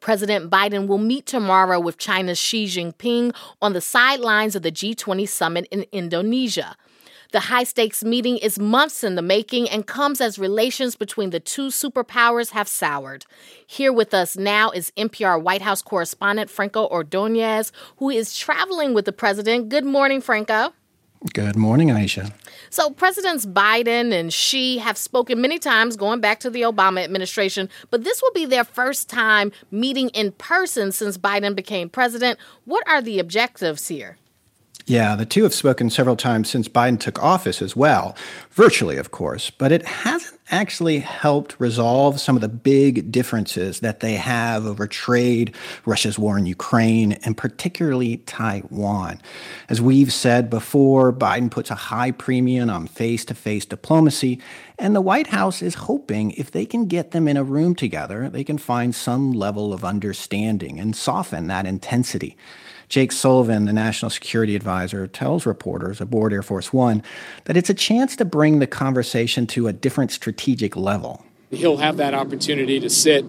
President Biden will meet tomorrow with China's Xi Jinping on the sidelines of the G20 summit in Indonesia. The high-stakes meeting is months in the making and comes as relations between the two superpowers have soured. Here with us now is NPR White House correspondent Franco Ordonez, who is traveling with the president. Good morning, Franco. Good morning, Aisha. So Presidents Biden and Xi have spoken many times going back to the Obama administration, but this will be their first time meeting in person since Biden became president. What are the objectives here? Yeah, the two have spoken several times since Biden took office as well, virtually, of course, but it hasn't actually helped resolve some of the big differences that they have over trade, Russia's war in Ukraine, and particularly Taiwan. As we've said before, Biden puts a high premium on face-to-face diplomacy, and the White House is hoping if they can get them in a room together, they can find some level of understanding and soften that intensity. Jake Sullivan, the national security advisor, tells reporters aboard Air Force One that it's a chance to bring the conversation to a different strategic level. He'll have that opportunity to sit,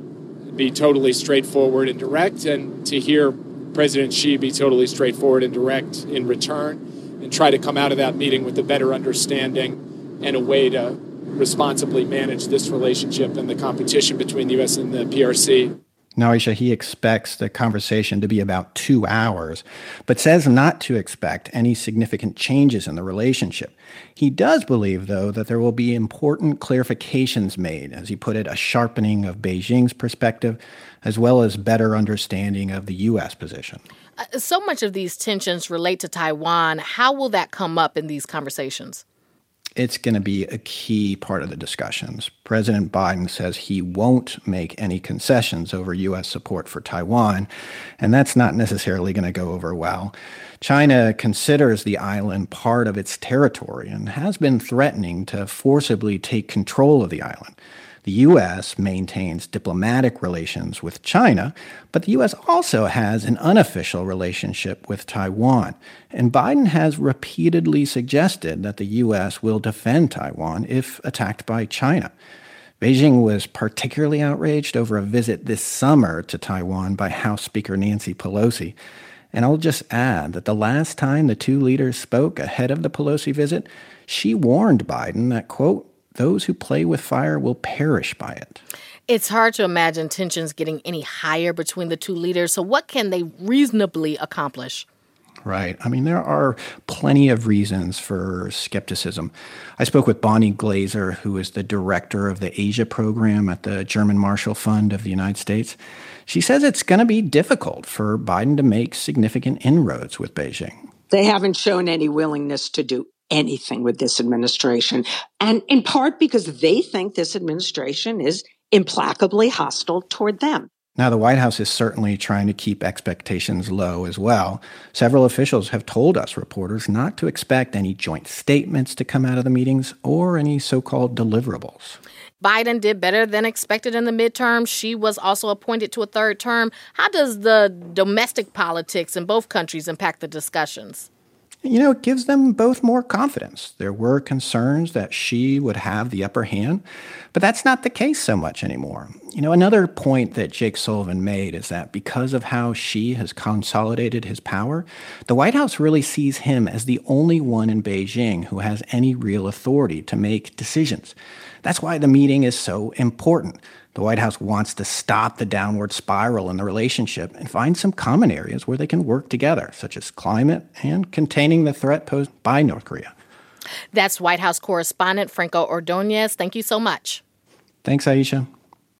be totally straightforward and direct, and to hear President Xi be totally straightforward and direct in return, and try to come out of that meeting with a better understanding and a way to responsibly manage this relationship and the competition between the U.S. and the PRC. Now, Aisha, he expects the conversation to be about 2 hours, but says not to expect any significant changes in the relationship. He does believe, though, that there will be important clarifications made, as he put it, a sharpening of Beijing's perspective, as well as better understanding of the U.S. position. So much of these tensions relate to Taiwan. How will that come up in these conversations? It's going to be a key part of the discussions. President Biden says he won't make any concessions over U.S. support for Taiwan, and that's not necessarily going to go over well. China considers the island part of its territory and has been threatening to forcibly take control of the island. The U.S. maintains diplomatic relations with China, but the U.S. also has an unofficial relationship with Taiwan. And Biden has repeatedly suggested that the U.S. will defend Taiwan if attacked by China. Beijing was particularly outraged over a visit this summer to Taiwan by House Speaker Nancy Pelosi. And I'll just add that the last time the two leaders spoke ahead of the Pelosi visit, she warned Biden that, quote, "Those who play with fire will perish by it." It's hard to imagine tensions getting any higher between the two leaders. So what can they reasonably accomplish? Right. I mean, there are plenty of reasons for skepticism. I spoke with Bonnie Glaser, who is the director of the Asia program at the German Marshall Fund of the United States. She says it's going to be difficult for Biden to make significant inroads with Beijing. They haven't shown any willingness to do anything with this administration, and in part because they think this administration is implacably hostile toward them. Now, the White House is certainly trying to keep expectations low as well. Several officials have told us reporters not to expect any joint statements to come out of the meetings or any so-called deliverables. Biden did better than expected in the midterm. Xi was also appointed to a third term. How does the domestic politics in both countries impact the discussions? You know, it gives them both more confidence. There were concerns that Xi would have the upper hand, but that's not the case so much anymore. You know, another point that Jake Sullivan made is that because of how Xi has consolidated his power, the White House really sees him as the only one in Beijing who has any real authority to make decisions. That's why the meeting is so important. The White House wants to stop the downward spiral in the relationship and find some common areas where they can work together, such as climate and containing the threat posed by North Korea. That's White House correspondent Franco Ordonez. Thank you so much. Thanks, Aisha.